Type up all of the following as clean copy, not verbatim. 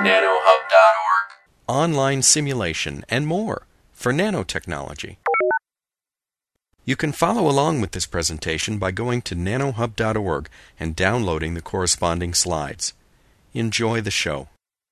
nanohub.org. Online simulation and more for nanotechnology. You can follow along with this presentation by going to nanohub.org and downloading the corresponding slides. Enjoy the show.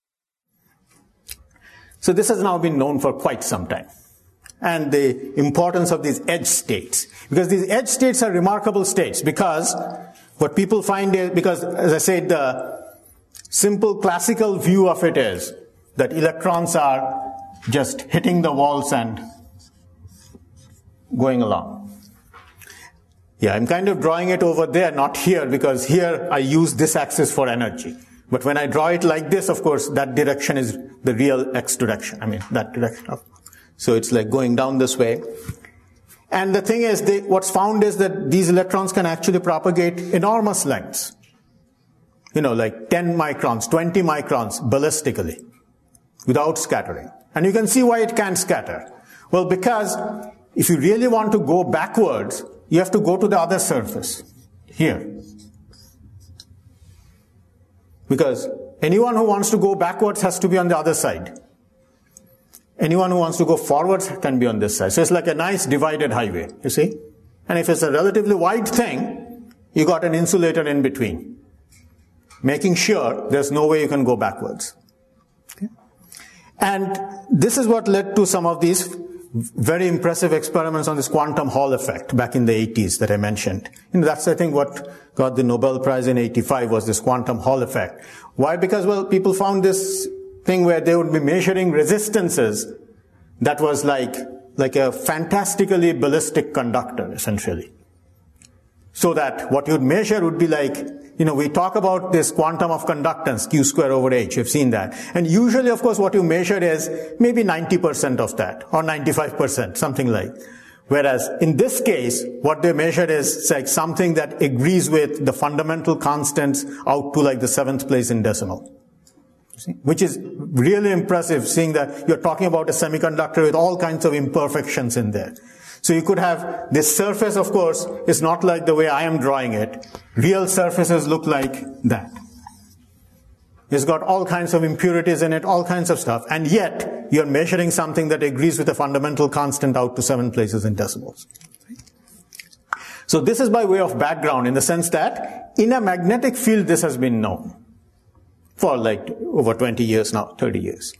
So this has now been known for quite some time. And the importance of these edge states. Because these edge states are remarkable states because what people find is, because as I said, the simple classical view of it is that electrons are just hitting the walls and going along. Yeah, I'm kind of drawing it over there, not here, because here I use this axis for energy. But when I draw it like this, of course, that direction is the real x direction. I mean, that direction. So it's like going down this way. And the thing is, what's found is that these electrons can actually propagate enormous lengths. You know, like 10 microns, 20 microns ballistically, without scattering. And you can see why it can't scatter. Well, because if you really want to go backwards, you have to go to the other surface, here. Because anyone who wants to go backwards has to be on the other side. Anyone who wants to go forwards can be on this side. So it's like a nice divided highway, you see? And if it's a relatively wide thing, you got an insulator in between, making sure there's no way you can go backwards. Okay? And this is what led to some of these very impressive experiments on this quantum Hall effect back in the 80s that I mentioned. And that's, I think, what got the Nobel Prize in 85 was this quantum Hall effect. Why? Because, well, people found this thing where they would be measuring resistances that was like a fantastically ballistic conductor, essentially. So that what you'd measure would be like, you know, we talk about this quantum of conductance, Q square over H, you've seen that. And usually, of course, what you measure is maybe 90% of that, or 95%, something like. Whereas in this case, what they measured is like something that agrees with the fundamental constants out to like the 7th place in decimal. See? Which is really impressive, seeing that you're talking about a semiconductor with all kinds of imperfections in there. So you could have this surface, of course, is not like the way I am drawing it. Real surfaces look like that. It's got all kinds of impurities in it, all kinds of stuff, and yet you're measuring something that agrees with a fundamental constant out to 7 places in decimals. So this is by way of background, in the sense that in a magnetic field this has been known for like over 20 years now, 30 years.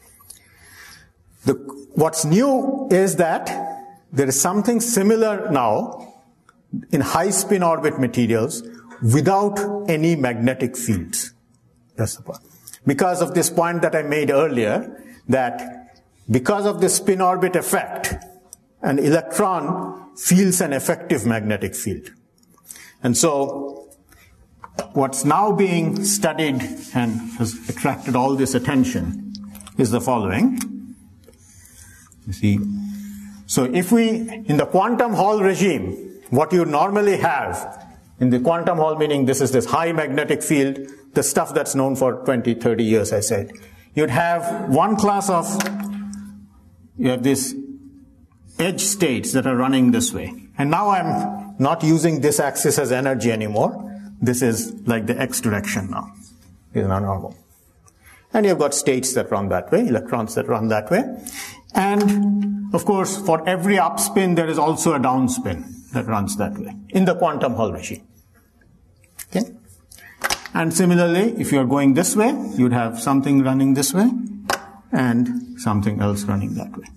What's new is that there is something similar now in high spin orbit materials without any magnetic fields. That's the point. Because of this point that I made earlier, that because of the spin orbit effect, an electron feels an effective magnetic field. And so what's now being studied and has attracted all this attention is the following. You see, so if in the quantum Hall regime, what you normally have in the quantum Hall, meaning this is this high magnetic field, the stuff that's known for 20, 30 years, I said, you'd have one class of, you have these edge states that are running this way. And now I'm not using this axis as energy anymore. This is like the x direction now. This is not normal. And you've got states that run that way, electrons that run that way. And, of course, for every upspin, there is also a downspin that runs that way in the quantum Hall regime. Okay? And similarly, if you're going this way, you'd have something running this way and something else running that way.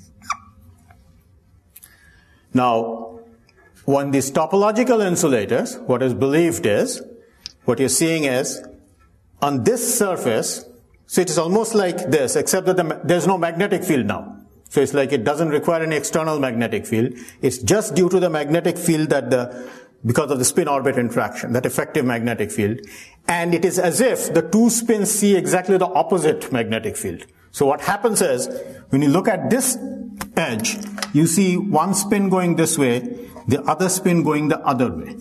Now, on these topological insulators, what is believed is, what you're seeing is, on this surface, so it is almost like this, except that there's no magnetic field now. So it's like it doesn't require any external magnetic field. It's just due to the magnetic field because of the spin orbit interaction, that effective magnetic field. And it is as if the two spins see exactly the opposite magnetic field. So what happens is, when you look at this edge, you see one spin going this way, the other spin going the other way.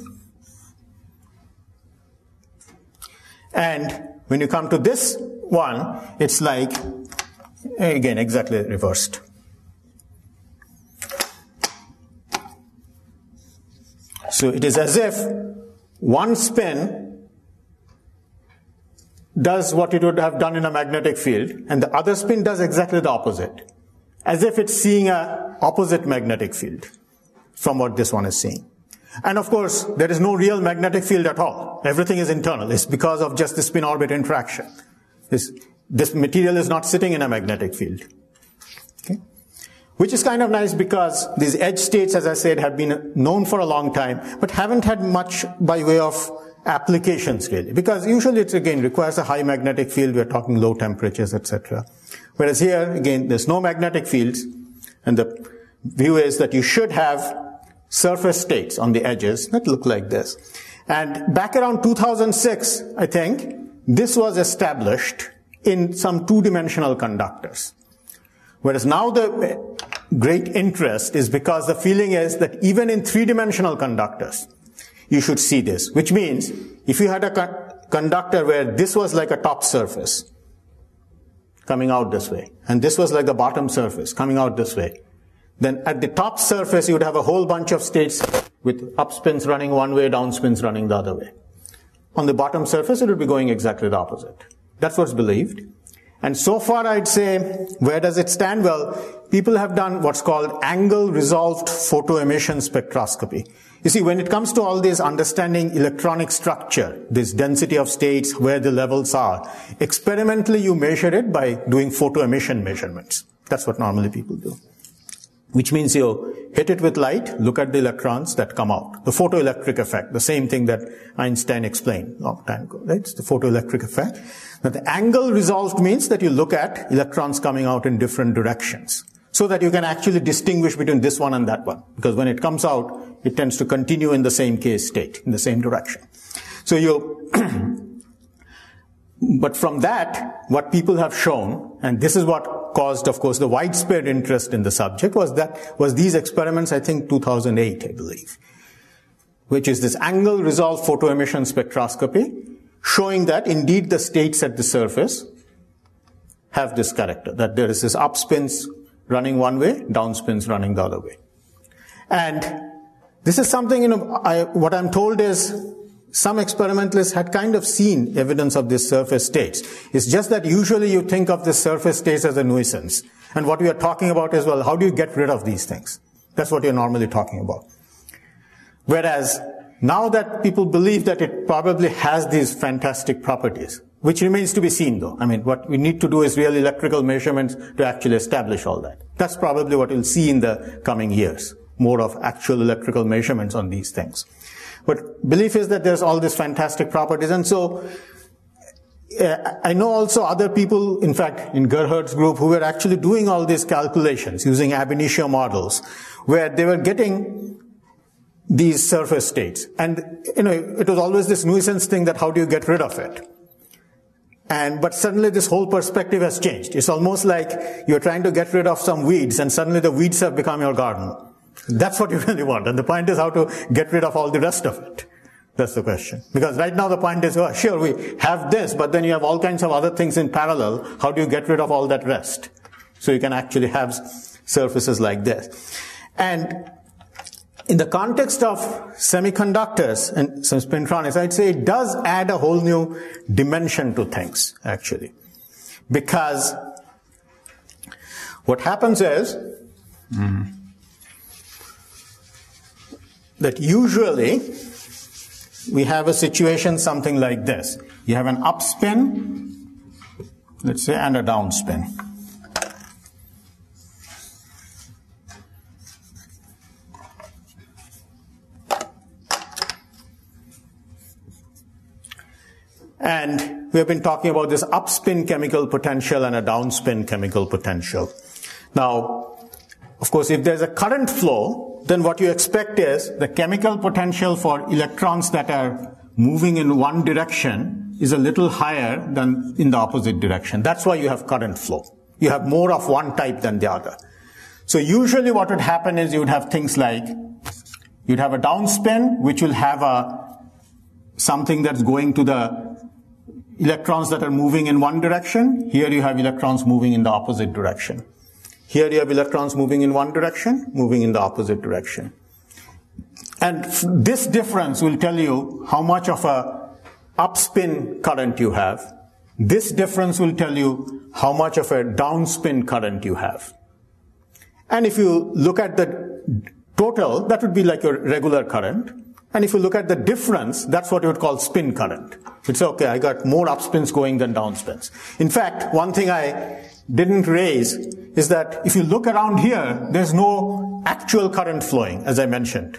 And when you come to this one, it's like, again, exactly reversed. So it is as if one spin does what it would have done in a magnetic field, and the other spin does exactly the opposite, as if it's seeing an opposite magnetic field from what this one is seeing. And of course, there is no real magnetic field at all. Everything is internal. It's because of just the spin-orbit interaction. This material is not sitting in a magnetic field. Okay? Which is kind of nice because these edge states, as I said, have been known for a long time, but haven't had much by way of applications really. Because usually it again requires a high magnetic field. We're talking low temperatures, etc. Whereas here, again, there's no magnetic fields, and the view is that you should have surface states on the edges that look like this. And back around 2006, I think, this was established in some two-dimensional conductors. Whereas now the great interest is because the feeling is that even in three-dimensional conductors, you should see this. Which means, if you had a conductor where this was like a top surface, coming out this way, and this was like the bottom surface, coming out this way, then at the top surface, you would have a whole bunch of states with up spins running one way, down spins running the other way. On the bottom surface, it would be going exactly the opposite. That's what's believed. And so far, I'd say, where does it stand? Well, people have done what's called angle-resolved photoemission spectroscopy. You see, when it comes to all this understanding electronic structure, this density of states, where the levels are, experimentally you measure it by doing photoemission measurements. That's what normally people do. Which means you hit it with light, look at the electrons that come out. The photoelectric effect, the same thing that Einstein explained a long time ago, right? It's the photoelectric effect. Now the angle resolved means that you look at electrons coming out in different directions, so that you can actually distinguish between this one and that one. Because when it comes out, it tends to continue in the same case state, in the same direction. So but from that, what people have shown, and this is what caused, of course, the widespread interest in the subject, was these experiments, I think 2008, I believe, which is this angle-resolved photoemission spectroscopy, showing that indeed the states at the surface have this character, that there is this up spins running one way, down spins running the other way. And this is something, what I'm told is, some experimentalists had kind of seen evidence of this surface states. It's just that usually you think of the surface states as a nuisance. And what we are talking about is, well, how do you get rid of these things? That's what you're normally talking about. Whereas, now that people believe that it probably has these fantastic properties, which remains to be seen though. I mean, what we need to do is real electrical measurements to actually establish all that. That's probably what we'll see in the coming years. More of actual electrical measurements on these things. But belief is that there's all these fantastic properties. And so I know also other people, in fact, in Gerhard's group, who were actually doing all these calculations using ab initio models, where they were getting these surface states. And, it was always this nuisance thing that how do you get rid of it? But suddenly this whole perspective has changed. It's almost like you're trying to get rid of some weeds, and suddenly the weeds have become your garden. That's what you really want. And the point is how to get rid of all the rest of it. That's the question. Because right now the point is, well, sure, we have this, but then you have all kinds of other things in parallel. How do you get rid of all that rest? So you can actually have surfaces like this. And in the context of semiconductors and some spintronics, I'd say it does add a whole new dimension to things, actually. Because what happens is, that usually we have a situation something like this. You have an up spin, let's say, and a down spin. And we have been talking about this up spin chemical potential and a down spin chemical potential. Now, of course, if there's a current flow, then what you expect is the chemical potential for electrons that are moving in one direction is a little higher than in the opposite direction. That's why you have current flow. You have more of one type than the other. So usually what would happen is you would have things like, you'd have a downspin, which will have something that's going to the electrons that are moving in one direction. Here you have electrons moving in the opposite direction. Here you have electrons moving in one direction, moving in the opposite direction. And this difference will tell you how much of a upspin current you have This difference will tell you how much of a downspin current you have. And if you look at the total, that would be like your regular current. And if you look at the difference, that's what you would call spin current. It's okay, I got more upspins going than downspins. In fact, one thing I didn't raise is that if you look around here, there's no actual current flowing, as I mentioned.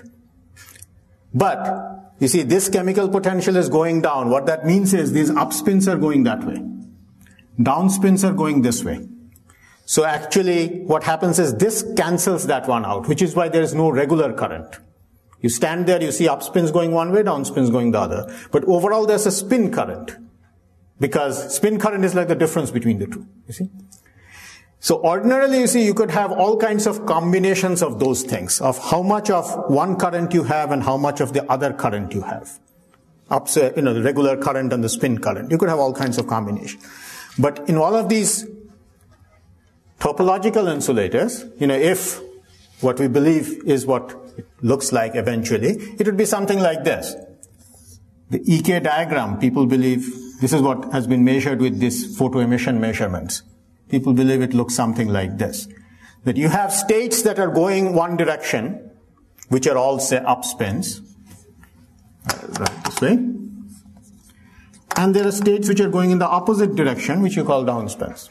But you see, this chemical potential is going down. What that means is these upspins are going that way. Downspins are going this way. So actually, what happens is this cancels that one out, which is why there is no regular current. You stand there, you see upspins going one way, downspins going the other. But overall, there's a spin current. Because spin current is like the difference between the two, you see. So ordinarily, you see, you could have all kinds of combinations of those things, of how much of one current you have and how much of the other current you have. The regular current and the spin current. You could have all kinds of combinations. But in all of these topological insulators, if what we believe is what it looks like eventually, it would be something like this. The EK diagram, people believe this is what has been measured with these photoemission measurements. People believe it looks something like this. That you have states that are going one direction, which are all, say, upspins. Right this way. And there are states which are going in the opposite direction, which you call downspins.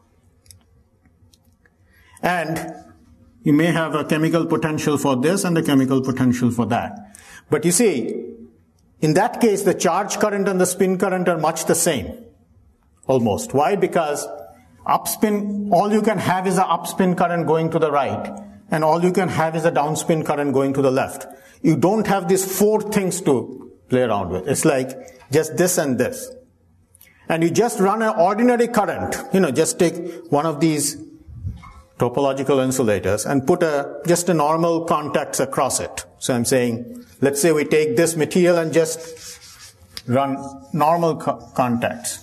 And you may have a chemical potential for this and a chemical potential for that. But you see, in that case, the charge current and the spin current are much the same. Almost. Why? Because upspin, all you can have is an upspin current going to the right, and all you can have is a downspin current going to the left. You don't have these four things to play around with. It's like just this and this. And you just run an ordinary current. Just take one of these topological insulators and put just a normal contacts across it. So I'm saying, let's say we take this material and just run normal contacts.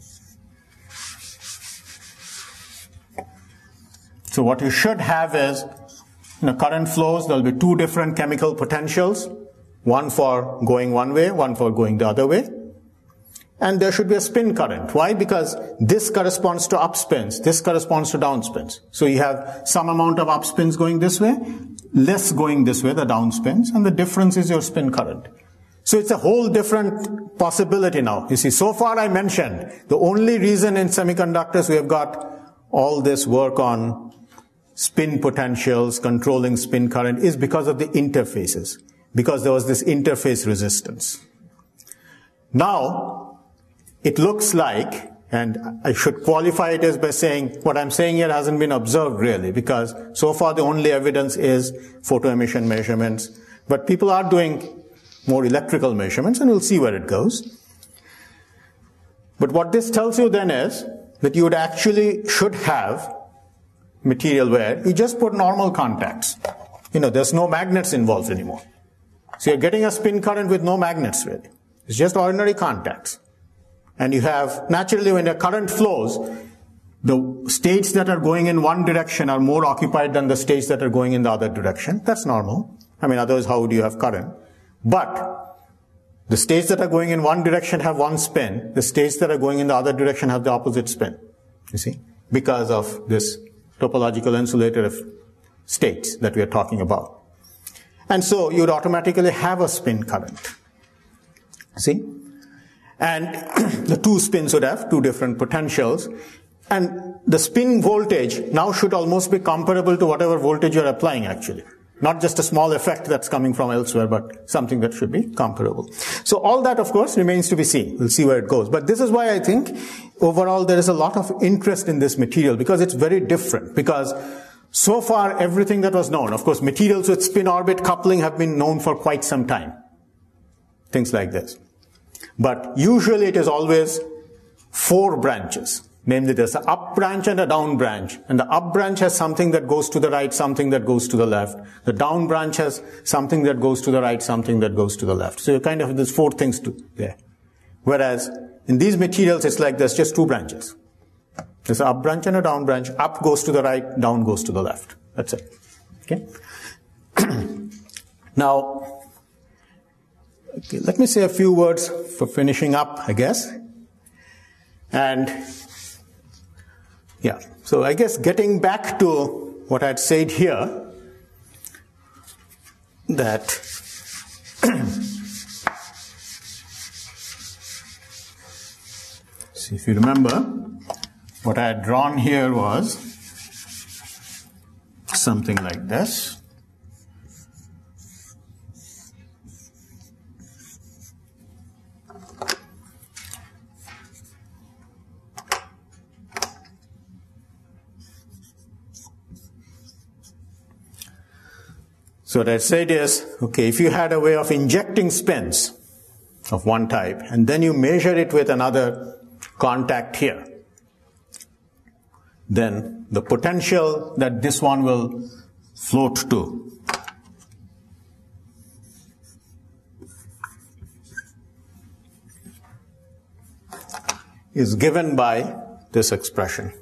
So what you should have is, current flows, there'll be two different chemical potentials, one for going one way, one for going the other way. And there should be a spin current. Why? Because this corresponds to upspins, this corresponds to downspins. So you have some amount of upspins going this way, less going this way, the downspins, and the difference is your spin current. So it's a whole different possibility now. You see, so far I mentioned, the only reason in semiconductors we have got all this work on spin potentials, controlling spin current, is because of the interfaces, because there was this interface resistance. Now, it looks like, and I should qualify it as by saying, what I'm saying here hasn't been observed really, because so far the only evidence is photoemission measurements. But people are doing more electrical measurements, and we'll see where it goes. But what this tells you then is that you should have material where you just put normal contacts. There's no magnets involved anymore. So you're getting a spin current with no magnets really. It's just ordinary contacts. And you have, naturally when a current flows, the states that are going in one direction are more occupied than the states that are going in the other direction. That's normal. Otherwise how would you have current? But the states that are going in one direction have one spin. The states that are going in the other direction have the opposite spin. You see? Because of this topological insulator of states that we are talking about. And so you would automatically have a spin current. See? And the two spins would have two different potentials. And the spin voltage now should almost be comparable to whatever voltage you're applying actually. Not just a small effect that's coming from elsewhere, but something that should be comparable. So all that, of course, remains to be seen. We'll see where it goes. But this is why I think overall there is a lot of interest in this material, because it's very different. Because so far everything that was known, of course, materials with spin-orbit coupling have been known for quite some time. Things like this. But usually it is always four branches. Namely, there's an up branch and a down branch. And the up branch has something that goes to the right, something that goes to the left. The down branch has something that goes to the right, something that goes to the left. So you kind of have these four things there. Whereas in these materials, it's like there's just two branches. There's an up branch and a down branch. Up goes to the right, down goes to the left. That's it. Okay? Now, let me say a few words for finishing up, I guess. And yeah, so I guess getting back to what I'd said here, that see, if you remember, what I had drawn here was something like this. So what I said is, okay, if you had a way of injecting spins of one type, and then you measure it with another contact here, then the potential that this one will float to is given by this expression.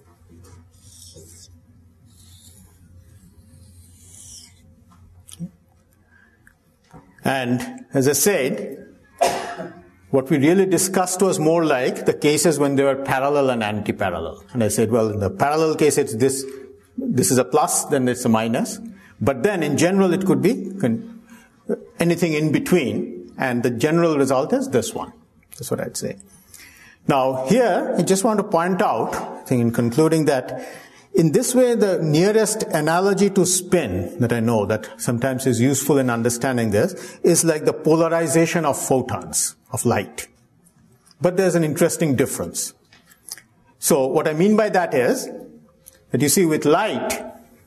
And as I said, what we really discussed was more like the cases when they were parallel and anti-parallel. And I said, well, in the parallel case, it's this is a plus, then it's a minus. But then in general, it could be anything in between. And the general result is this one. That's what I'd say. Now here, I just want to point out, I think in concluding that, in this way, the nearest analogy to spin that I know that sometimes is useful in understanding this is like the polarization of photons of light. But there's an interesting difference. So what I mean by that is that you see with light,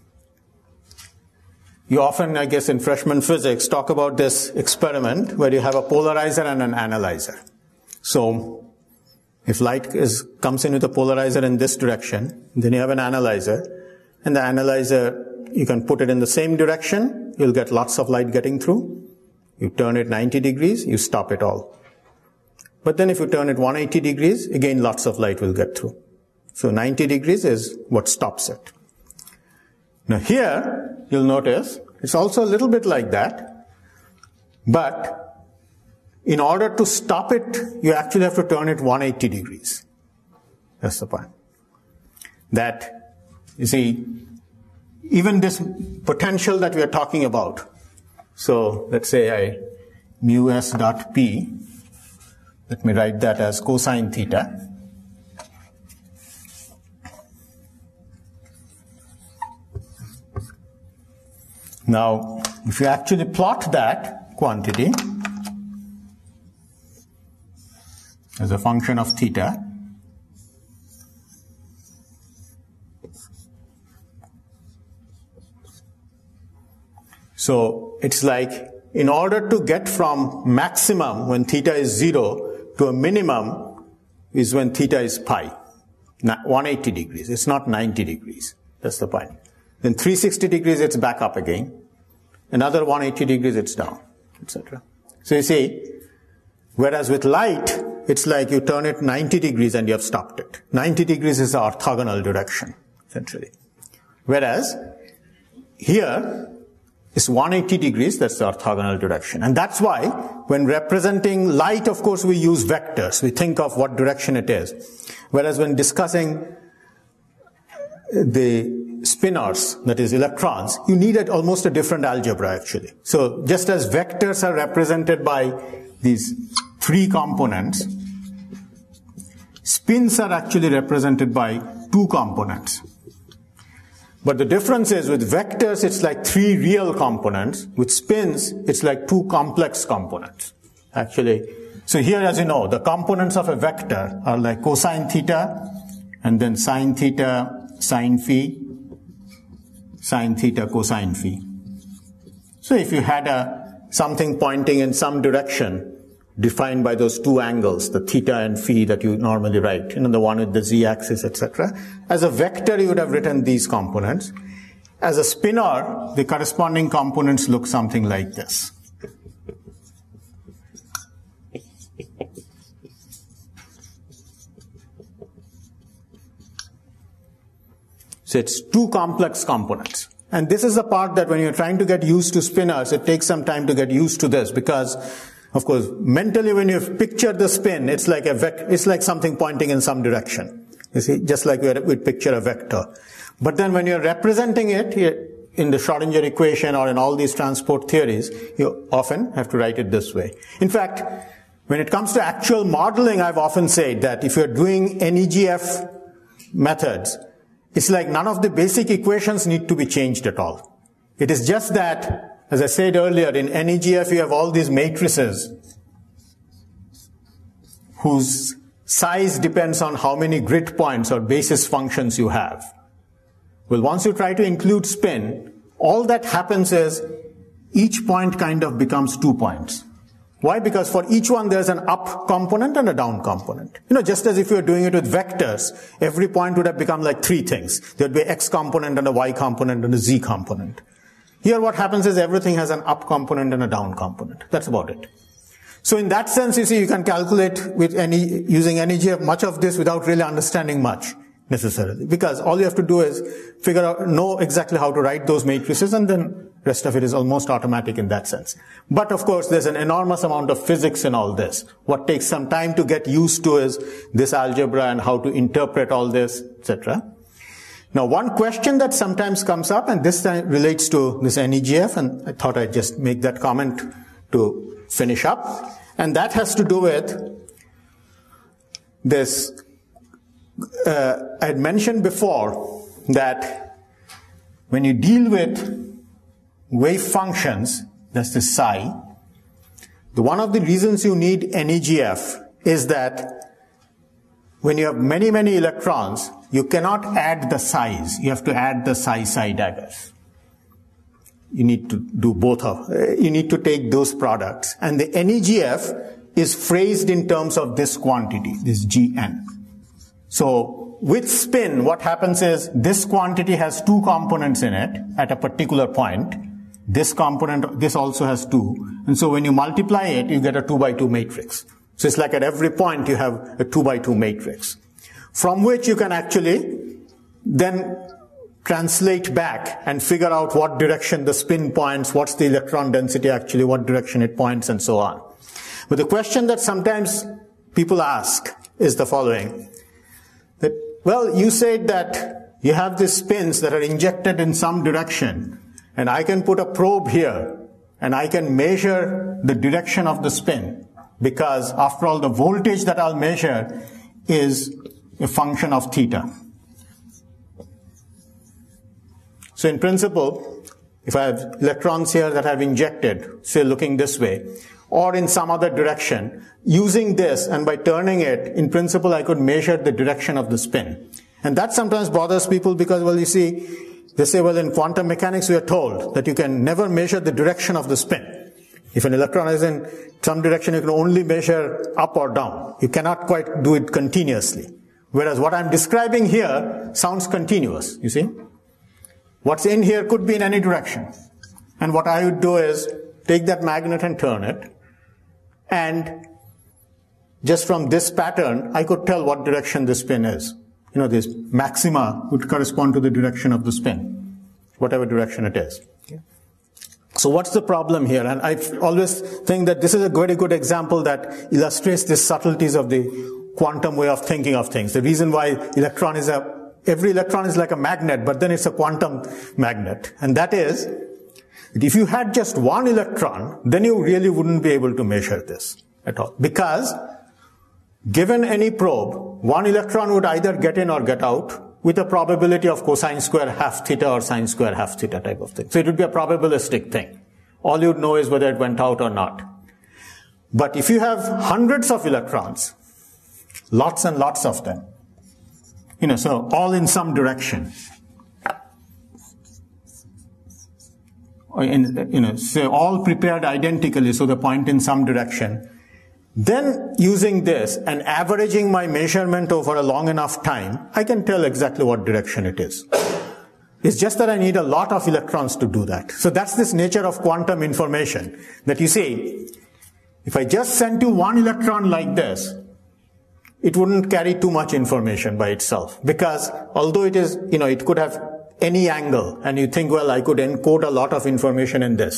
you often, I guess in freshman physics, talk about this experiment where you have a polarizer and an analyzer. So if light comes in with a polarizer in this direction, then you have an analyzer. And the analyzer, you can put it in the same direction. You'll get lots of light getting through. You turn it 90 degrees, you stop it all. But then if you turn it 180 degrees, again lots of light will get through. So 90 degrees is what stops it. Now here, you'll notice, it's also a little bit like that. But in order to stop it, you actually have to turn it 180 degrees. That's the point. That, you see, even this potential that we are talking about, so let's say mu s dot p, let me write that as cosine theta. Now, if you actually plot that quantity as a function of theta, so it's like in order to get from maximum when theta is 0 to a minimum is when theta is pi, 180 degrees. It's not 90 degrees. That's the point. Then 360 degrees it's back up again. Another 180 degrees it's down, etc. So you see, whereas with light, it's like you turn it 90 degrees and you have stopped it. 90 degrees is the orthogonal direction, essentially. Whereas here is 180 degrees, that's the orthogonal direction. And that's why when representing light, of course, we use vectors. We think of what direction it is. Whereas when discussing the spinors, that is electrons, you need almost a different algebra actually. So just as vectors are represented by these three components, spins are actually represented by two components. But the difference is with vectors, it's like three real components. With spins, it's like two complex components, actually. So here, as you know, the components of a vector are like cosine theta, and then sine theta, sine phi, sine theta, cosine phi. So if you had something pointing in some direction, defined by those two angles, the theta and phi that you normally write, the one with the z-axis, etc. As a vector, you would have written these components. As a spinor, the corresponding components look something like this. So it's two complex components. And this is the part that when you're trying to get used to spinors, it takes some time to get used to this because Of course, mentally when you picture the spin, it's like it's like something pointing in some direction. You see, just like we'd picture a vector. But then when you're representing it in the Schrodinger equation or in all these transport theories, you often have to write it this way. In fact, when it comes to actual modeling, I've often said that if you're doing NEGF methods, it's like none of the basic equations need to be changed at all. It is just that, as I said earlier, in NEGF you have all these matrices whose size depends on how many grid points or basis functions you have. Well, once you try to include spin, all that happens is each point kind of becomes 2 points. Why? Because for each one there's an up component and a down component. Just as if you were doing it with vectors, every point would have become like 3 things. There would be X component and a Y component and a Z component. Here what happens is everything has an up component and a down component. That's about it. So in that sense, you see, you can calculate with using NEGF much of this without really understanding much necessarily. Because all you have to do is know exactly how to write those matrices, and then rest of it is almost automatic in that sense. But of course, there's an enormous amount of physics in all this. What takes some time to get used to is this algebra and how to interpret all this, etc. Now, one question that sometimes comes up, and this time relates to this NEGF, and I thought I'd just make that comment to finish up, and that has to do with this. I had mentioned before that when you deal with wave functions, that's the psi, one of the reasons you need NEGF is that when you have many, many electrons, you cannot add the psis. You have to add the psi daggers. You need to do both you need to take those products. And the NEGF is phrased in terms of this quantity, this Gn. So with spin, what happens is this quantity has 2 components in it at a particular point. This component, this also has 2. And so when you multiply it, you get a 2 by 2 matrix. So it's like at every point you have a 2 by 2 matrix, from which you can actually then translate back and figure out what direction the spin points, what's the electron density actually, what direction it points, and so on. But the question that sometimes people ask is the following. That, well, you said that you have these spins that are injected in some direction, and I can put a probe here, and I can measure the direction of the spin, because after all, the voltage that I'll measure is a function of theta. So in principle, if I have electrons here that I've injected, say looking this way, or in some other direction, using this and by turning it, in principle I could measure the direction of the spin. And that sometimes bothers people because, well, you see, they say, well, in quantum mechanics we are told that you can never measure the direction of the spin. If an electron is in some direction, you can only measure up or down. You cannot quite do it continuously. Whereas what I'm describing here sounds continuous, you see. What's in here could be in any direction. And what I would do is take that magnet and turn it. And just from this pattern, I could tell what direction the spin is. This maxima would correspond to the direction of the spin, whatever direction it is. So what's the problem here? And I always think that this is a very good example that illustrates the subtleties of the quantum way of thinking of things. The reason why every electron is like a magnet, but then it's a quantum magnet. And that is, if you had just one electron, then you really wouldn't be able to measure this at all. Because given any probe, one electron would either get in or get out with a probability of cosine square half theta or sine square half theta type of thing. So it would be a probabilistic thing. All you'd know is whether it went out or not. But if you have hundreds of electrons, lots and lots of them, so all in some direction, say all prepared identically, so they point in some direction, then using this and averaging my measurement over a long enough time, I can tell exactly what direction it is. It's just that I need a lot of electrons to do that. So that's this nature of quantum information, that you see, if I just sent you one electron like this, it wouldn't carry too much information by itself. Because although it could have any angle, and you think, well, I could encode a lot of information in this.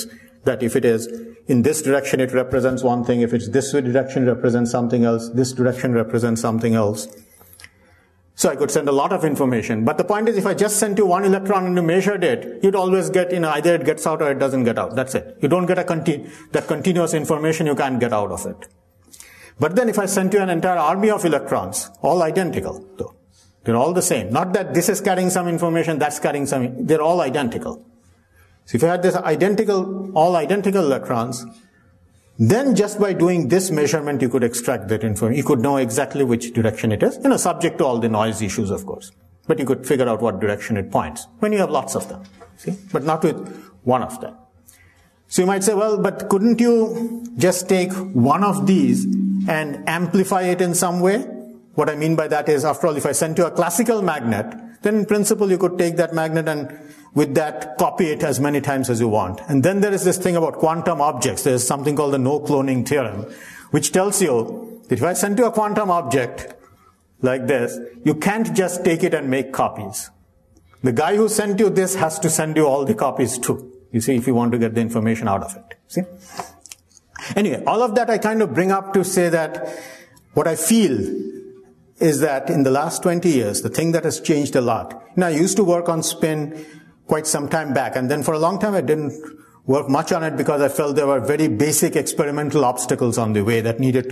That if it is in this direction, it represents one thing. If it's this direction, it represents something else. This direction represents something else. So I could send a lot of information. But the point is, if I just sent you one electron and you measured it, you'd always get, either it gets out or it doesn't get out. That's it. You don't get that continuous information, you can't get out of it. But then if I sent you an entire army of electrons, all identical, though. They're all the same. Not that this is carrying some information, that's carrying some, they're all identical. So if you had this all identical electrons, then just by doing this measurement, you could extract that information. You could know exactly which direction it is, subject to all the noise issues, of course. But you could figure out what direction it points when you have lots of them, see? But not with one of them. So you might say, well, but couldn't you just take one of these and amplify it in some way? What I mean by that is, after all, if I sent you a classical magnet, then in principle you could take that magnet and with that copy it as many times as you want. And then there is this thing about quantum objects. There is something called the no cloning theorem, which tells you that if I send you a quantum object like this, you can't just take it and make copies. The guy who sent you this has to send you all the copies too. You see, if you want to get the information out of it. See? Anyway, all of that I kind of bring up to say that what I feel is that in the last 20 years, the thing that has changed a lot. I used to work on spin quite some time back, and then for a long time I didn't work much on it because I felt there were very basic experimental obstacles on the way that needed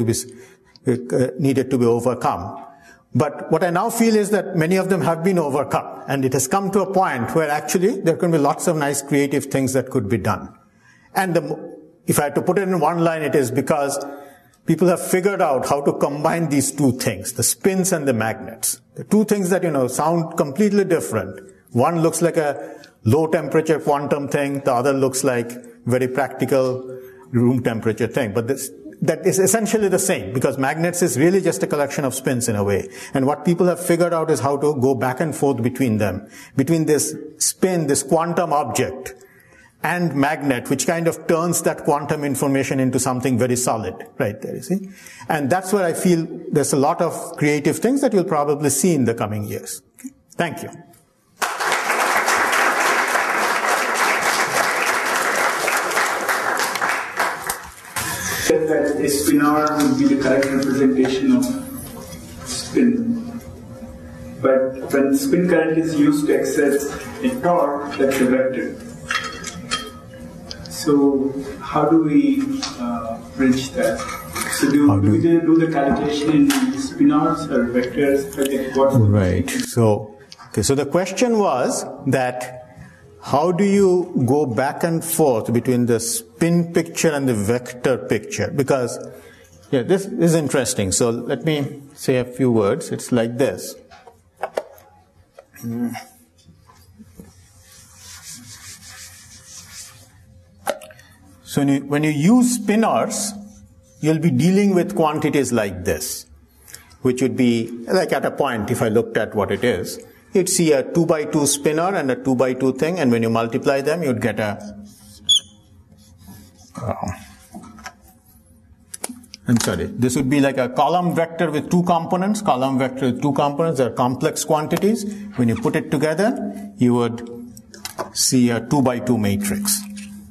to be overcome. But what I now feel is that many of them have been overcome, and it has come to a point where actually there can be lots of nice creative things that could be done. And if I had to put it in one line, it is because people have figured out how to combine these two things, the spins and the magnets. The two things that, sound completely different. One looks like a low temperature quantum thing, the other looks like very practical room temperature thing. But that is essentially the same, because magnets is really just a collection of spins in a way. And what people have figured out is how to go back and forth between them, between this spin, this quantum object, and magnet, which kind of turns that quantum information into something very solid, right there, you see. And that's where I feel there's a lot of creative things that you'll probably see in the coming years. Okay? Thank you. That a spinor would be the correct representation of spin. But when spin current is used to access a torque, that's a vector. So how do we bridge that? So do we do the calculation in spinors or vectors? Right. So the question was that how do you go back and forth between the spin picture and the vector picture? Because this is interesting. So let me say a few words. It's like this. So when you use spinors, you'll be dealing with quantities like this, which would be like at a point, if I looked at what it is, you'd see a 2x2 spinor and a 2x2 thing, and when you multiply them, you'd get this would be like a column vector with two components. Column vector with two components are complex quantities. When you put it together, you would see a 2x2 matrix.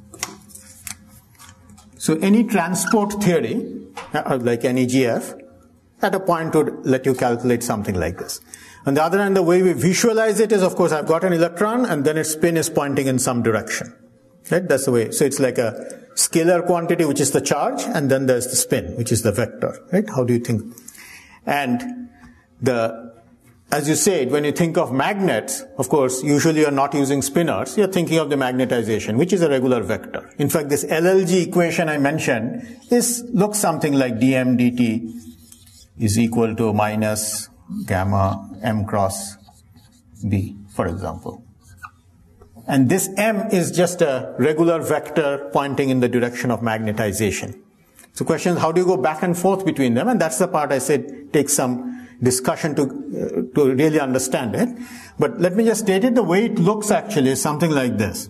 So any transport theory, like NEGF, at a point would let you calculate something like this. On the other hand, the way we visualize it is, of course, I've got an electron and then its spin is pointing in some direction. Right? That's the way. So it's like a scalar quantity, which is the charge, and then there's the spin, which is the vector. Right? How do you think? And as you said, when you think of magnets, of course, usually you're not using spinors. You're thinking of the magnetization, which is a regular vector. In fact, this LLG equation I mentioned looks something like dm dt is equal to minus gamma m cross b, for example. And this m is just a regular vector pointing in the direction of magnetization. So the question is, how do you go back and forth between them? And that's the part I said takes some discussion to really understand it. But let me just state it. The way it looks actually is something like this.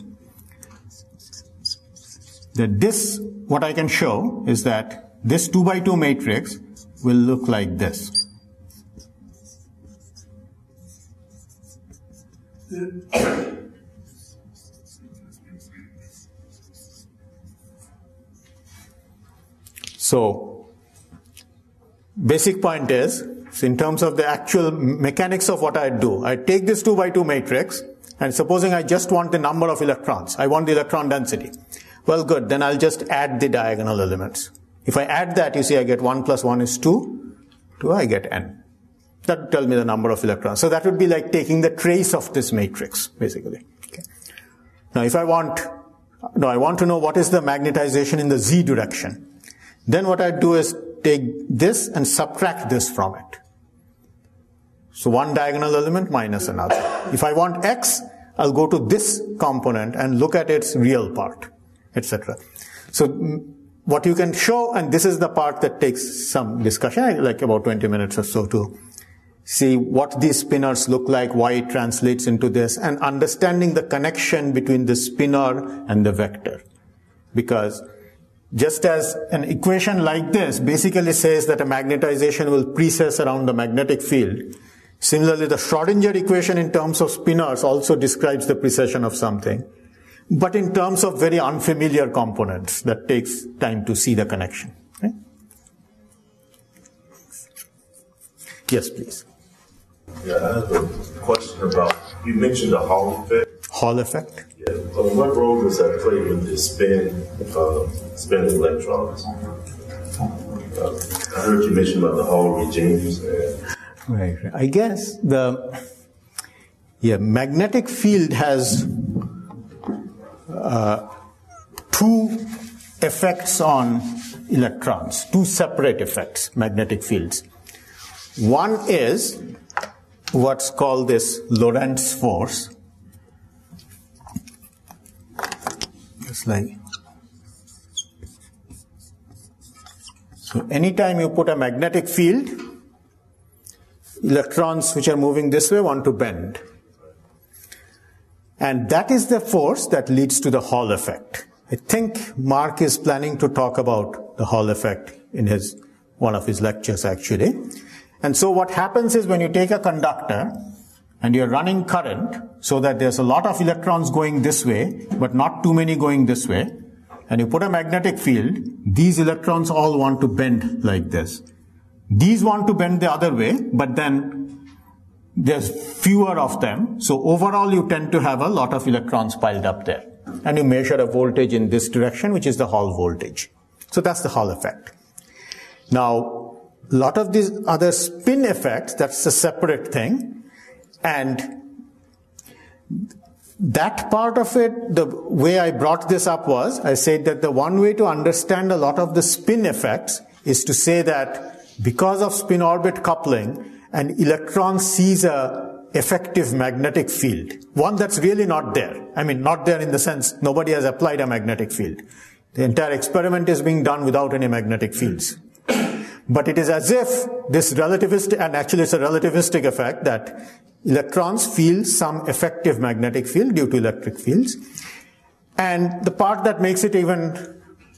What I can show is that this 2x2 matrix will look like this. So, basic point is, so in terms of the actual mechanics of what I do, I take this 2 by 2 matrix, and supposing I just want the number of electrons, I want the electron density. Well, good, then I'll just add the diagonal elements. If I add that, you see I get 1 plus 1 is 2, 2 I get n. That would tell me the number of electrons. So that would be like taking the trace of this matrix, basically. Okay. Now if I want to know what is the magnetization in the z direction. Then what I do is take this and subtract this from it. So one diagonal element minus another. If I want x, I'll go to this component and look at its real part, etc. So what you can show, and this is the part that takes some discussion, like about 20 minutes or so, to see what these spinors look like, why it translates into this, and understanding the connection between the spinor and the vector. Because just as an equation like this basically says that a magnetization will precess around the magnetic field, similarly the Schrodinger equation in terms of spinors also describes the precession of something, but in terms of very unfamiliar components that takes time to see the connection. Okay? Yes, please. Yeah, I have a question about, you mentioned the Hall effect. Hall effect? Yeah. What role does that play with the spin electrons? I heard you mention about the Hall regimes. Right. I guess the magnetic field has two effects on electrons, two separate effects, magnetic fields. One is what's called this Lorentz force. It's like, so anytime you put a magnetic field, electrons which are moving this way want to bend. And that is the force that leads to the Hall effect. I think Mark is planning to talk about the Hall effect in one of his lectures actually. And so what happens is when you take a conductor and you're running current so that there's a lot of electrons going this way, but not too many going this way, and you put a magnetic field, these electrons all want to bend like this. These want to bend the other way, but then there's fewer of them. So overall you tend to have a lot of electrons piled up there. And you measure a voltage in this direction, which is the Hall voltage. So that's the Hall effect. Now, a lot of these other spin effects, that's a separate thing. And that part of it, the way I brought this up was, I said that the one way to understand a lot of the spin effects is to say that because of spin-orbit coupling, an electron sees a effective magnetic field. One that's really not there. I mean, not there in the sense nobody has applied a magnetic field. The entire experiment is being done without any magnetic fields. But it is as if this relativistic, and actually it's a relativistic effect, that electrons feel some effective magnetic field due to electric fields. And the part that makes it even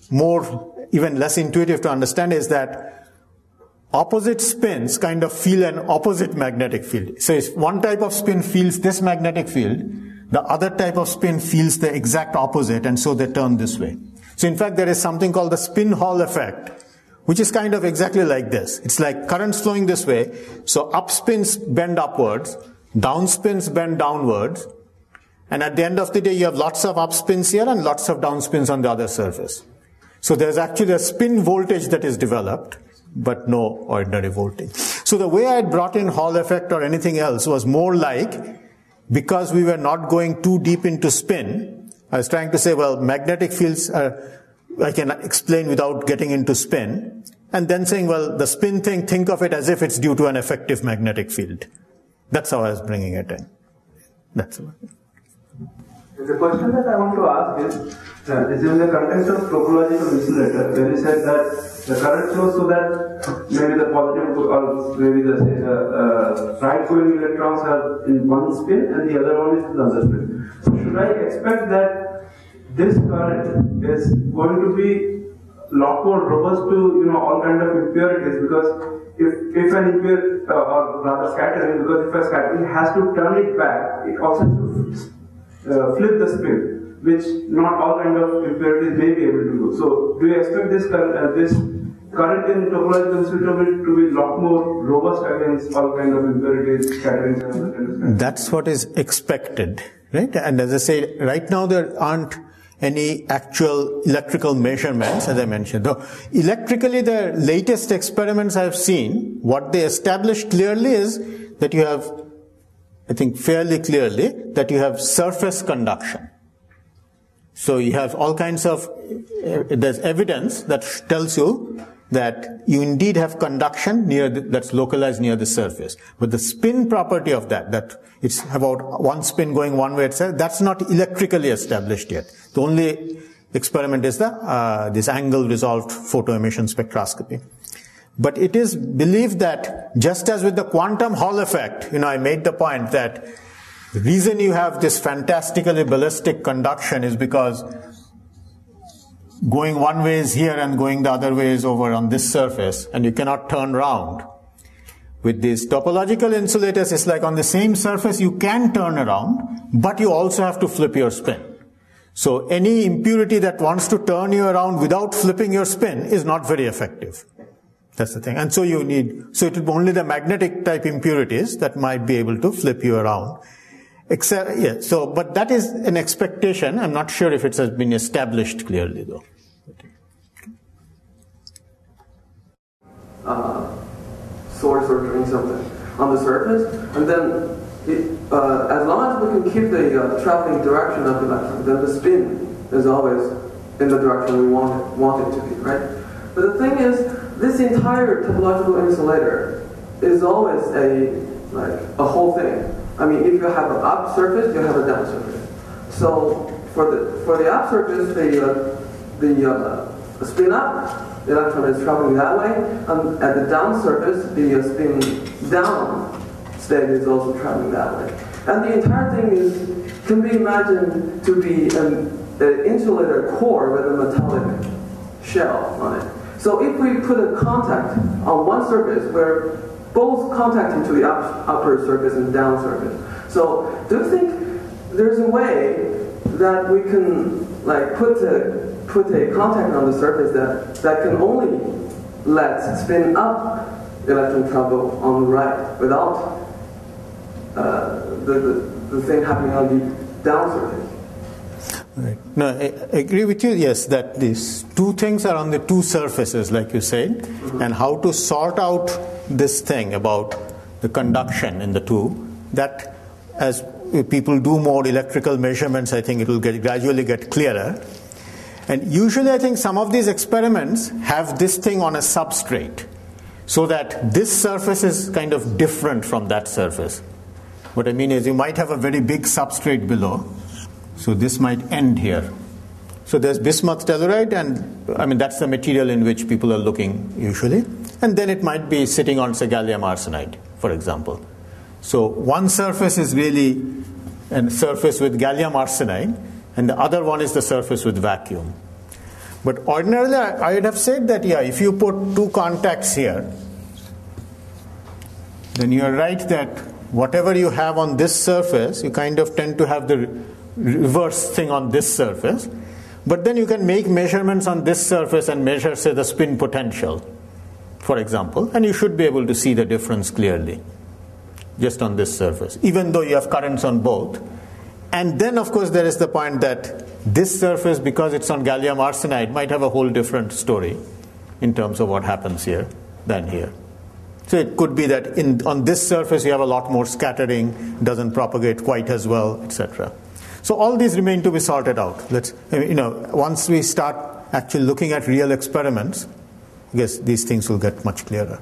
less intuitive to understand is that opposite spins kind of feel an opposite magnetic field. So if one type of spin feels this magnetic field, the other type of spin feels the exact opposite, and so they turn this way. So in fact, there is something called the spin Hall effect, which is kind of exactly like this. It's like currents flowing this way, so up spins bend upwards, down spins bend downwards, and at the end of the day you have lots of up spins here and lots of down spins on the other surface. So there's actually a spin voltage that is developed, but no ordinary voltage. So the way I had brought in Hall effect or anything else was more like, because we were not going too deep into spin, I was trying to say, well, magnetic fields I can explain without getting into spin, and then saying, well, the spin thing, think of it as if it's due to an effective magnetic field. That's how I was bringing it in. That's all. The question that I want to ask is in the context of topological insulator, when you said that the current flows so that maybe the positive or maybe the right-going electrons are in one spin and the other one is in the other spin. So should I expect that this current is going to be a lot more robust to all kind of impurities, because if an impure or rather scattering, because if a scattering has to turn it back, it also has to flip the spin, which not all kind of impurities may be able to do. So do you expect this current in topological insulator to be a lot more robust against all kind of impurities, scatterings, and other kind of stuff. That's what is expected, right? And as I say, right now there aren't any actual electrical measurements, as I mentioned. Though electrically, the latest experiments I've seen, what they established clearly is that you have, I think fairly clearly, that you have surface conduction. So you have all kinds of, there's evidence that tells you that you indeed have conduction that's localized near the surface. But the spin property of that it's about one spin going one way itself, that's not electrically established yet. The only experiment is this angle resolved photoemission spectroscopy. But it is believed that just as with the quantum Hall effect, I made the point that the reason you have this fantastically ballistic conduction is because going one way is here and going the other way is over on this surface, and you cannot turn round. With these topological insulators, it's like on the same surface you can turn around, but you also have to flip your spin. So any impurity that wants to turn you around without flipping your spin is not very effective. That's the thing. And so it will be only the magnetic type impurities that might be able to flip you around. But that is an expectation. I'm not sure if it has been established clearly though. Source or doing something on the surface, and then as long as we can keep the traveling direction of the electron, then the spin is always in the direction we want it to be, right? But the thing is, this entire topological insulator is always a whole thing. I mean, if you have an up surface, you have a down surface. So for the up surface, the spin up, the electron is traveling that way, and at the down surface, the spin down state is also traveling that way. And the entire thing can be imagined to be an insulator core with a metallic shell on it. So if we put a contact on one surface where both contact into the upper surface and down surface. So do you think there's a way that we can put a contact on the surface that can only let spin up electron travel on the right without the thing happening on the down surface? Right. No, I agree with you, yes, that these two things are on the two surfaces, like you said, and how to sort out this thing about the conduction in the two, that as people do more electrical measurements, I think it will gradually get clearer. And usually I think some of these experiments have this thing on a substrate, so that this surface is kind of different from that surface. What I mean is you might have a very big substrate below, so this might end here. So there's bismuth telluride, and that's the material in which people are looking usually. And then it might be sitting on, say, gallium arsenide, for example. So one surface is really a surface with gallium arsenide, and the other one is the surface with vacuum. But ordinarily, I would have said that, if you put two contacts here, then you are right that whatever you have on this surface, you kind of tend to have the reverse thing on this surface. But then you can make measurements on this surface and measure, say, the spin potential, for example, and you should be able to see the difference clearly just on this surface, even though you have currents on both. And then, of course, there is the point that this surface, because it's on gallium arsenide, might have a whole different story in terms of what happens here than here. So it could be that on this surface you have a lot more scattering, doesn't propagate quite as well, etc. So all these remain to be sorted out. Once we start actually looking at real experiments, I guess these things will get much clearer.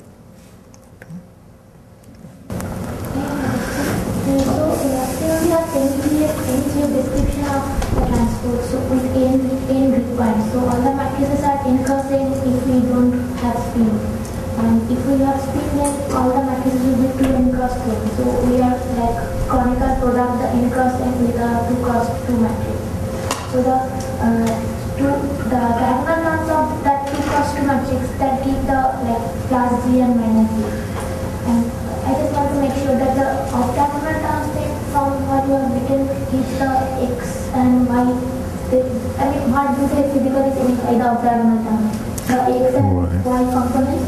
Description of the transport, so with n required. So all the matrices are inconstant if we don't have spin. And if we have spin, then all the matrices will be 2n cross 2. So we are conical product, the n cross n with a 2 cross 2 matrix. So the diagonal terms of that 2 cross 2 matrix that give the plus g and minus g. And I just want to make sure that the off-diagonal terms from what you have written is the x and y. What do they physically signify the off-diagonal terms? X and Y component?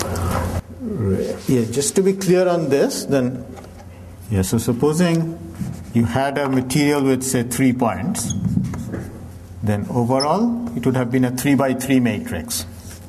Yeah, just to be clear on this, then, yeah, so supposing you had a material with, say, 3 points, then overall it would have been a 3 by 3 matrix.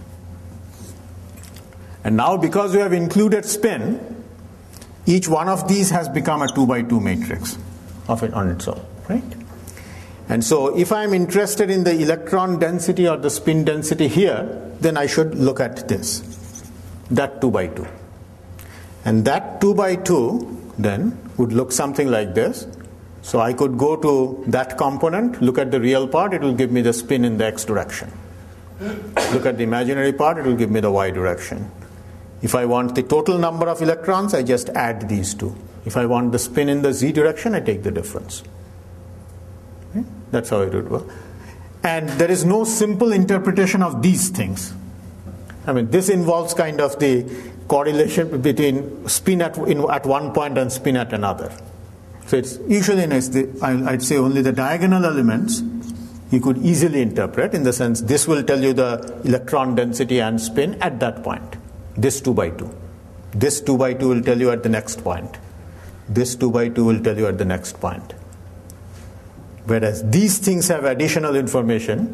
And now because we have included spin, each one of these has become a 2 by 2 matrix of it on its own, right? And so if I'm interested in the electron density or the spin density here, then I should look at this, that 2 by 2. And that 2 by 2 then would look something like this. So I could go to that component, look at the real part, it will give me the spin in the x direction. Look at the imaginary part, it will give me the y direction. If I want the total number of electrons, I just add these two. If I want the spin in the z direction, I take the difference. Okay? That's how it would work. And there is no simple interpretation of these things. I mean, this involves kind of the correlation between spin at one point and spin at another. So it's usually I'd say only the diagonal elements you could easily interpret, in the sense this will tell you the electron density and spin at that point. This 2 by 2. This 2 by 2 will tell you at the next point. This 2 by 2 will tell you at the next point. Whereas these things have additional information.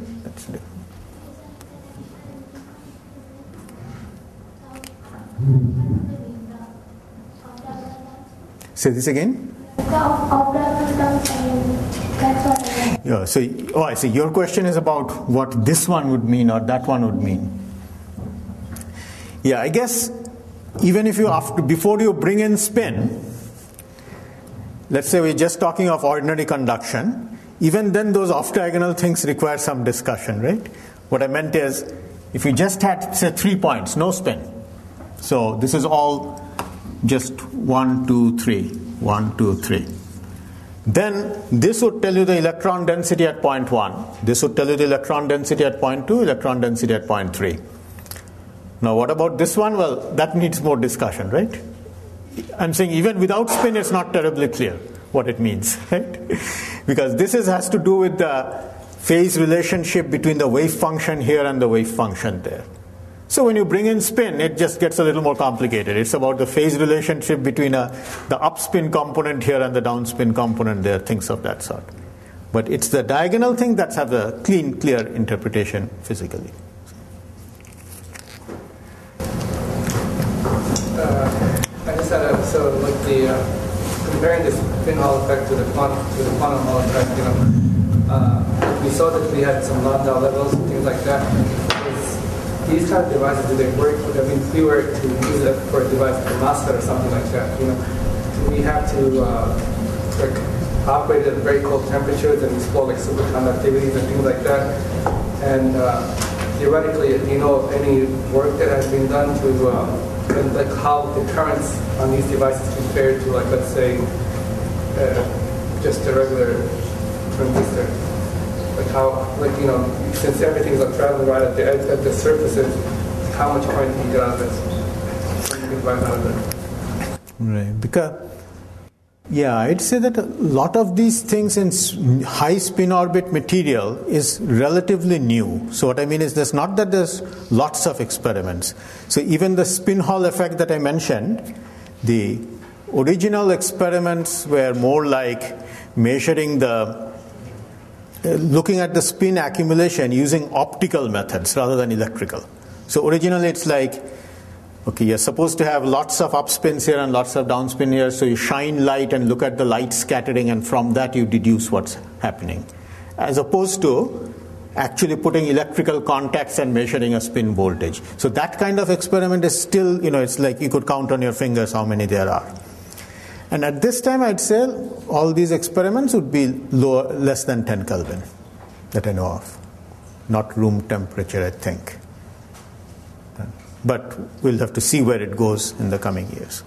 Say this again. Yeah, so, I see. Your question is about what this one would mean or that one would mean. Yeah, I guess even if before you bring in spin, let's say we're just talking of ordinary conduction, even then those off-diagonal things require some discussion, right? What I meant is, if you just had, say, 3 points, no spin. So this is all just 1, 2, 3, 1, 2, 3. Then this would tell you the electron density at point 1. This would tell you the electron density at point 2, electron density at point 3. Now what about this one? Well, that needs more discussion, right? I'm saying even without spin, it's not terribly clear what it means, right? Because this has to do with the phase relationship between the wave function here and the wave function there. So when you bring in spin, it just gets a little more complicated. It's about the phase relationship between the upspin component here and the downspin component there, things of that sort. But it's the diagonal thing that has a clean, clear interpretation physically. I just had comparing the spin Hall effect to the quantum Hall effect, we saw that we had some Landau levels and things like that. These kind of devices, do they work? I mean, if we were to use it for a device like a MOSFET or something like that, do we have to operate at very cold temperatures and explore like superconductivities and things like that? And theoretically, do you know of any work that has been done to and like how the currents on these devices compare to, like, let's say, just a regular transistor? Like how, since everything's traveling right at the surfaces, how much current can you get out of this? What you can drive out of it? Right. Because, yeah, I'd say that a lot of these things in high spin orbit material is relatively new. So what I mean is, there's lots of experiments. So even the spin Hall effect that I mentioned, the original experiments were more like measuring looking at the spin accumulation using optical methods rather than electrical. So originally it's like, okay, you're supposed to have lots of upspins here and lots of downspin here, so you shine light and look at the light scattering, and from that you deduce what's happening. As opposed to actually putting electrical contacts and measuring a spin voltage. So that kind of experiment is still, it's like you could count on your fingers how many there are. And at this time, I'd say all these experiments would be less than 10 Kelvin that I know of. Not room temperature, I think. But we'll have to see where it goes in the coming years.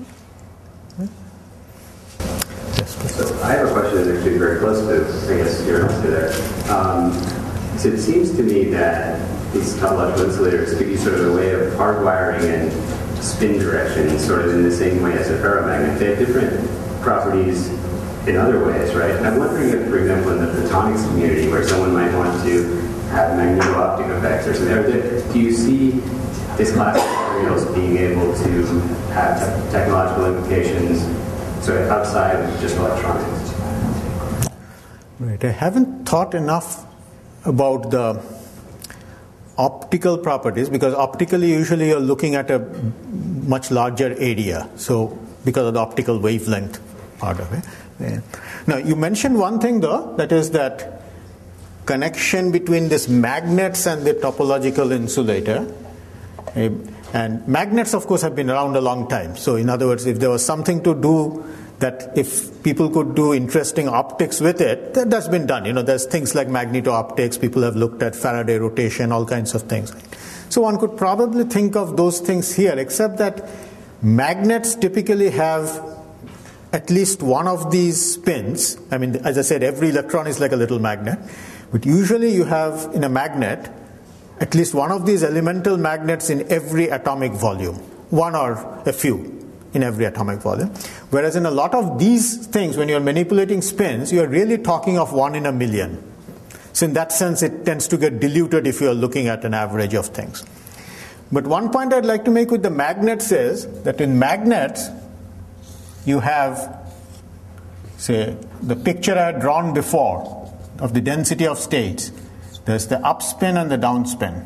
Yes, so I have a question that's actually very close to, your answer there. So it seems to me that these topological insulators give you sort of a way of hardwiring in spin direction, sort of in the same way as a ferromagnet. They have different properties in other ways, right? And I'm wondering if, for example, in the photonics community, where someone might want to have magneto-optic effects or something, do you see this class of materials being able to have technological implications sort of outside of just electronics? Right. I haven't thought enough about the optical properties, because optically usually you're looking at a much larger area, so because of the optical wavelength part of it. Yeah. Now you mentioned one thing though, that is that connection between these magnets and the topological insulator. And magnets of course have been around a long time, so in other words, if there was something to do, that if people could do interesting optics with it, that's been done. There's things like magneto-optics, people have looked at Faraday rotation, all kinds of things. So one could probably think of those things here, except that magnets typically have at least one of these spins. I mean, as I said, every electron is like a little magnet. But usually you have in a magnet at least one of these elemental magnets in every atomic volume, one or a few in every atomic volume. Whereas in a lot of these things, when you're manipulating spins, you're really talking of 1 in a million. So in that sense, it tends to get diluted if you're looking at an average of things. But one point I'd like to make with the magnets is that in magnets, you have, say, the picture I had drawn before of the density of states. There's the upspin and the downspin.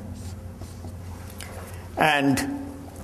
And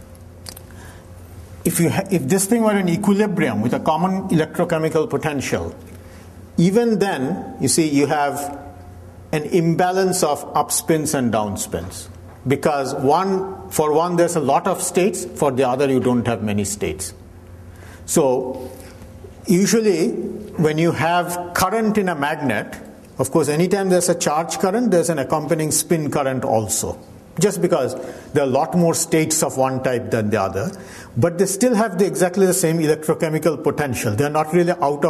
if this thing were in equilibrium with a common electrochemical potential, even then, you see, you have an imbalance of upspins and downspins. Because for one, there's a lot of states, for the other, you don't have many states. So, usually, when you have current in a magnet, of course, anytime there's a charge current, there's an accompanying spin current also. Just because there are a lot more states of one type than the other, but they still have exactly the same electrochemical potential. They're not really out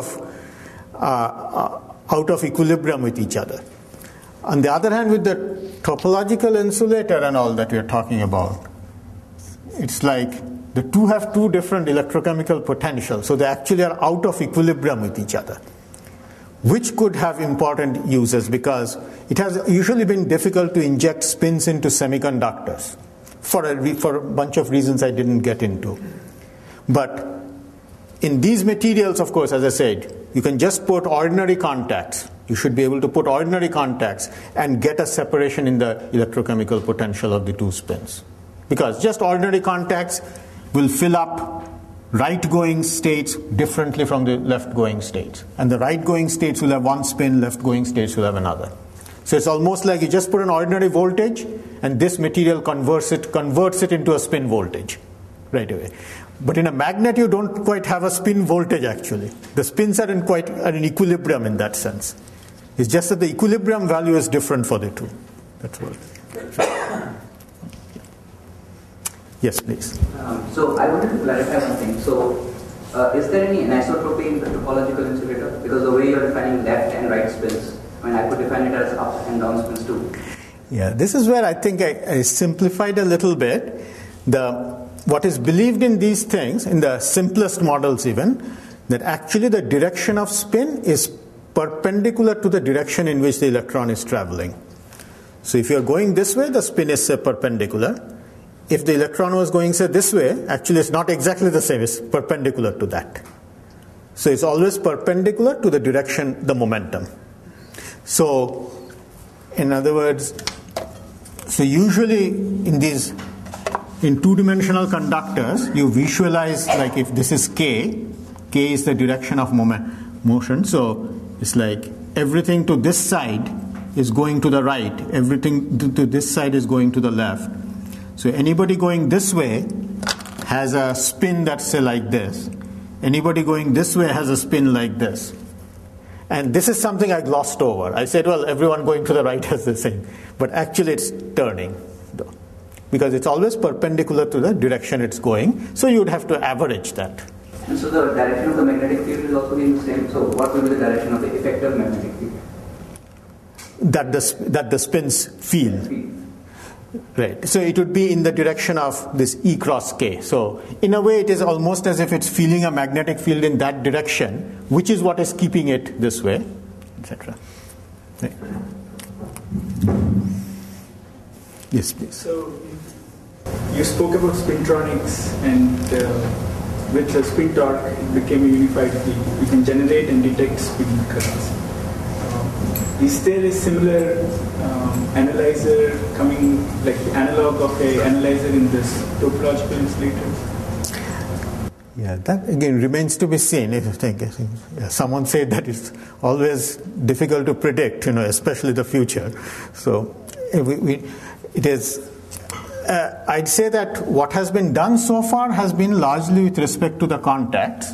of equilibrium with each other. On the other hand, with the topological insulator and all that we're talking about, it's like the two have two different electrochemical potentials, so they actually are out of equilibrium with each other, which could have important uses because it has usually been difficult to inject spins into semiconductors for a bunch of reasons I didn't get into. But in these materials, of course, as I said, you can just put ordinary contacts. You should be able to put ordinary contacts and get a separation in the electrochemical potential of the two spins. Because just ordinary contacts will fill up right-going states differently from the left-going states. And the right-going states will have one spin, left-going states will have another. So it's almost like you just put an ordinary voltage and this material converts it into a spin voltage right away. But in a magnet, you don't quite have a spin voltage actually. The spins are in equilibrium in that sense. It's just that the equilibrium value is different for the two. That's what. Yes, please. So I wanted to clarify something. So is there any anisotropy in the topological insulator? Because the way you're defining left and right spins, I mean, I could define it as up and down spins too. Yeah, this is where I think I simplified a little bit. What is believed in these things, in the simplest models even, that actually the direction of spin is perpendicular to the direction in which the electron is traveling. So if you're going this way, the spin is perpendicular. If the electron was going, say, this way, actually it's not exactly the same, it's perpendicular to that. So it's always perpendicular to the direction, the momentum. So, in other words, so usually in two-dimensional conductors, you visualize like if this is K is the direction of motion. So it's like everything to this side is going to the right, everything to this side is going to the left. So anybody going this way has a spin that's say like this. Anybody going this way has a spin like this. And this is something I glossed over. I said, well, everyone going to the right has the same. But actually it's turning, though, because it's always perpendicular to the direction it's going. So you would have to average that. And so the direction of the magnetic field is also being the same. So what will be the direction of the effective magnetic field? That the spins feel. Right. So it would be in the direction of this E cross K. So in a way, it is almost as if it's feeling a magnetic field in that direction, which is what is keeping it this way, etc. Right. Yes, please. So you spoke about spintronics, and with the spin torque, it became a unified field. We can generate and detect spin currents. Is there a similar analyzer coming, like the analog of an analyzer in this topological insulator? Yeah, that again remains to be seen. If you think, someone said that it's always difficult to predict, especially the future. So it is. I'd say that what has been done so far has been largely with respect to the contacts.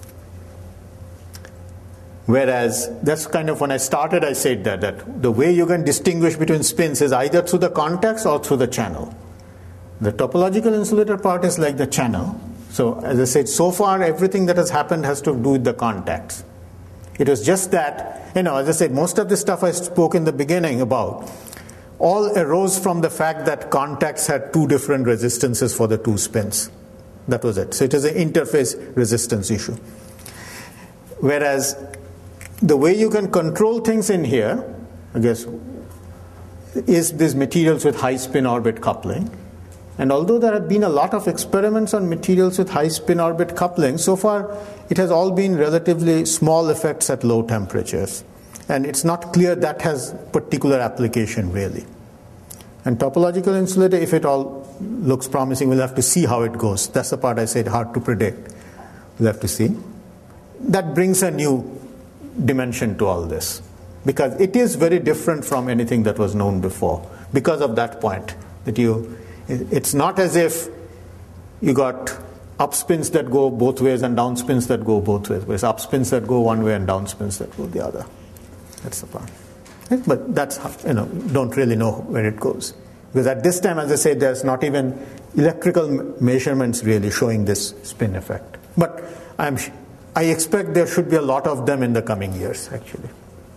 Whereas that's kind of when I started, I said that the way you can distinguish between spins is either through the contacts or through the channel. The topological insulator part is like the channel. So as I said, so far everything that has happened has to do with the contacts. It was just that, as I said, most of the stuff I spoke in the beginning about all arose from the fact that contacts had two different resistances for the two spins. That was it. So it is an interface resistance issue. Whereas the way you can control things in here, I guess, is these materials with high spin orbit coupling. And although there have been a lot of experiments on materials with high spin orbit coupling, so far it has all been relatively small effects at low temperatures. And it's not clear that has particular application really. And topological insulator, if it all looks promising, we'll have to see how it goes. That's the part I said hard to predict. We'll have to see. That brings a new dimension to all this, because it is very different from anything that was known before. Because of that point, that it's not as if you got up spins that go both ways and down spins that go both ways. There's up spins that go one way and down spins that go the other. That's the part. But that's don't really know where it goes, because at this time, as I said, there's not even electrical measurements really showing this spin effect. But I expect there should be a lot of them in the coming years, actually.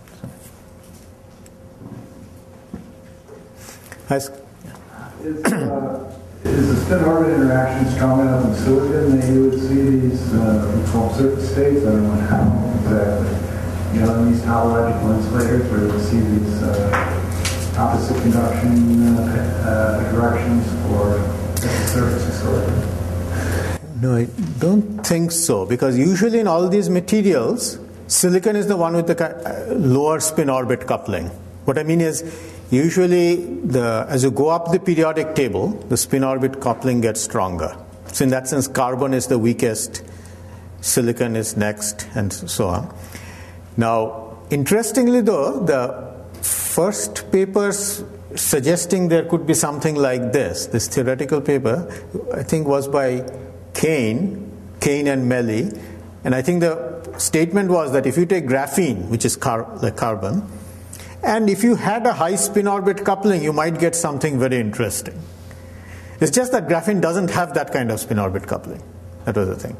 Is the spin orbit interaction strong enough in silicon that you would see these control surface states? I don't know how exactly. In these topological insulators where you see these opposite conduction directions for the surface of silicon. No, I don't think so, because usually in all these materials, silicon is the one with the lower spin orbit coupling. What I mean is, usually as you go up the periodic table, the spin orbit coupling gets stronger. So in that sense, carbon is the weakest, silicon is next, and so on. Now, interestingly though, the first papers suggesting there could be something like this theoretical paper, I think was by Kane and Melly, and I think the statement was that if you take graphene, which is like carbon, and if you had a high spin orbit coupling, you might get something very interesting. It's just that graphene doesn't have that kind of spin orbit coupling. That was the thing.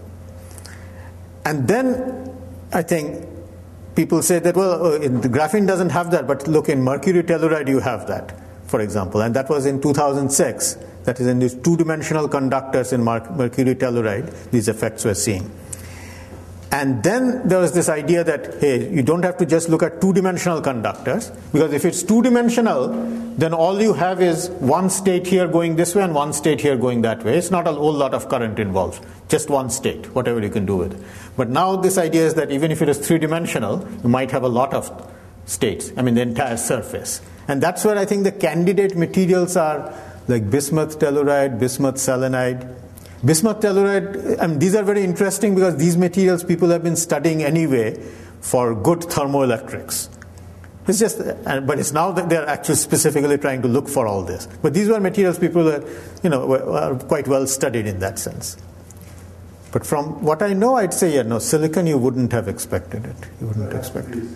And then I think people say that, the graphene doesn't have that, but look, in mercury telluride you have that, for example. And that was in 2006. That is in these two-dimensional conductors in mercury telluride, these effects we're seeing. And then there was this idea that, hey, you don't have to just look at two-dimensional conductors, because if it's two-dimensional, then all you have is one state here going this way and one state here going that way. It's not a whole lot of current involved, just one state, whatever you can do with it. But now this idea is that even if it is three-dimensional, you might have a lot of states, the entire surface. And that's where I think the candidate materials are like bismuth telluride, bismuth selenide. Bismuth telluride, these are very interesting because these materials people have been studying anyway for good thermoelectrics. It's just, but it's now that they're actually specifically trying to look for all this. But these were materials people are quite well studied in that sense. But from what I know, I'd say, silicon you wouldn't have expected it. You wouldn't expect it.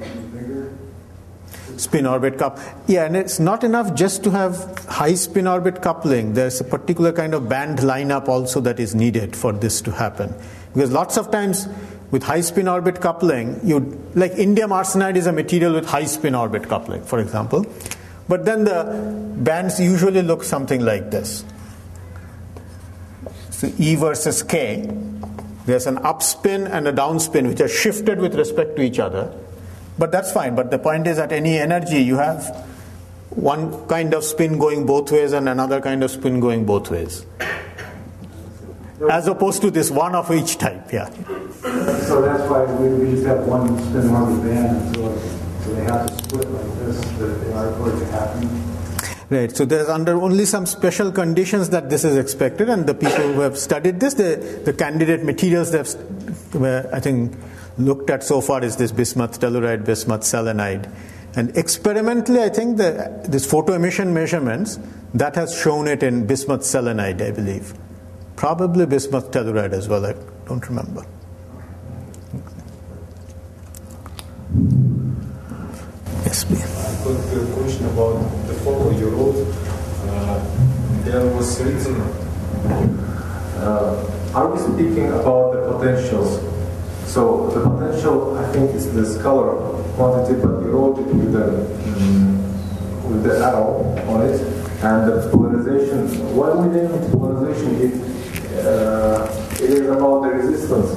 Spin orbit coupling. Yeah, and it's not enough just to have high spin orbit coupling. There's a particular kind of band lineup also that is needed for this to happen. Because lots of times with high spin orbit coupling, like indium arsenide is a material with high spin orbit coupling, for example. But then the bands usually look something like this. So E versus K, there's an upspin and a downspin which are shifted with respect to each other. But that's fine. But the point is, at any energy, you have one kind of spin going both ways and another kind of spin going both ways. As opposed to this one of each type, yeah. So that's why we just have one spin orbit band, so they have to split like this, that they are going to happen. Right, so there's under only some special conditions that this is expected, and the people who have studied this, the candidate materials they've, I think, looked at so far is this bismuth telluride, bismuth selenide. And experimentally, I think this photoemission measurements, that has shown it in bismuth selenide, I believe. Probably bismuth telluride as well, I don't remember. Yes, please. I've got a question about the photo you wrote. There was written, are we speaking about the potentials? So the potential, I think, is the scalar quantity, but you wrote it with the arrow on it, and the polarization. Why we name it polarization? It is about the resistance.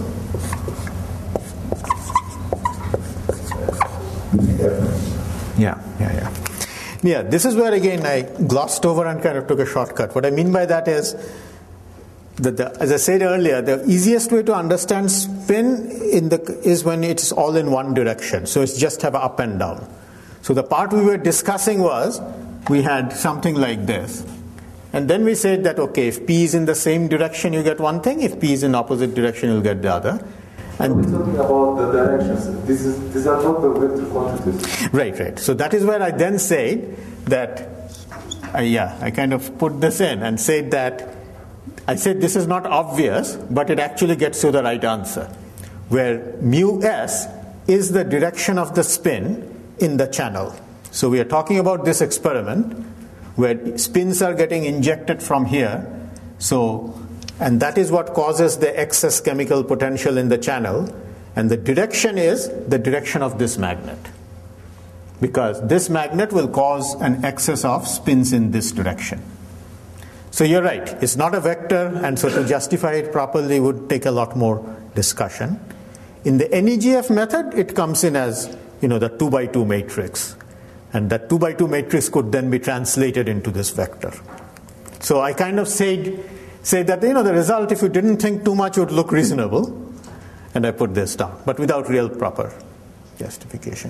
Yeah, this is where again I glossed over and kind of took a shortcut. What I mean by that is that, as I said earlier, the easiest way to understand spin is when it's all in one direction. So it's just have up and down. So the part we were discussing was, we had something like this. And then we said that, okay, if P is in the same direction, you get one thing. If P is in opposite direction, you'll get the other. And we're talking about the directions. These are not the vector quantities. Right. So that is where I then said that, I kind of put this in and said that, I said this is not obvious, but it actually gets to the right answer, where mu s is the direction of the spin in the channel. So we are talking about this experiment where spins are getting injected from here. So, and that is what causes the excess chemical potential in the channel. And the direction is the direction of this magnet, because this magnet will cause an excess of spins in this direction. So you're right, it's not a vector, and so to justify it properly would take a lot more discussion. In the NEGF method, it comes in as, the 2x2 matrix. And that 2x2 matrix could then be translated into this vector. So I kind of say that, the result, if you didn't think too much, would look reasonable. And I put this down, but without real proper justification.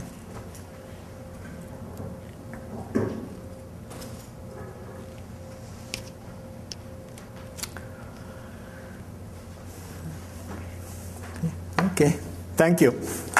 Okay, thank you.